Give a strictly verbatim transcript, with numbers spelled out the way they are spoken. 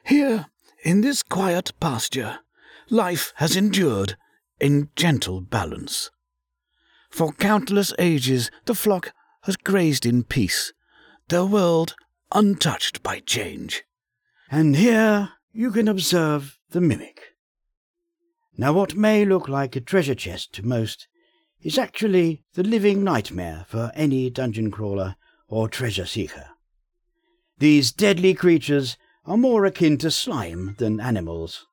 Here, in this quiet pasture, life has endured in gentle balance. For countless ages the flock has grazed in peace, their world untouched by change. And here you can observe the mimic. Now what may look like a treasure chest to most is actually the living nightmare for any dungeon crawler or treasure seeker. These deadly creatures are more akin to slime than animals,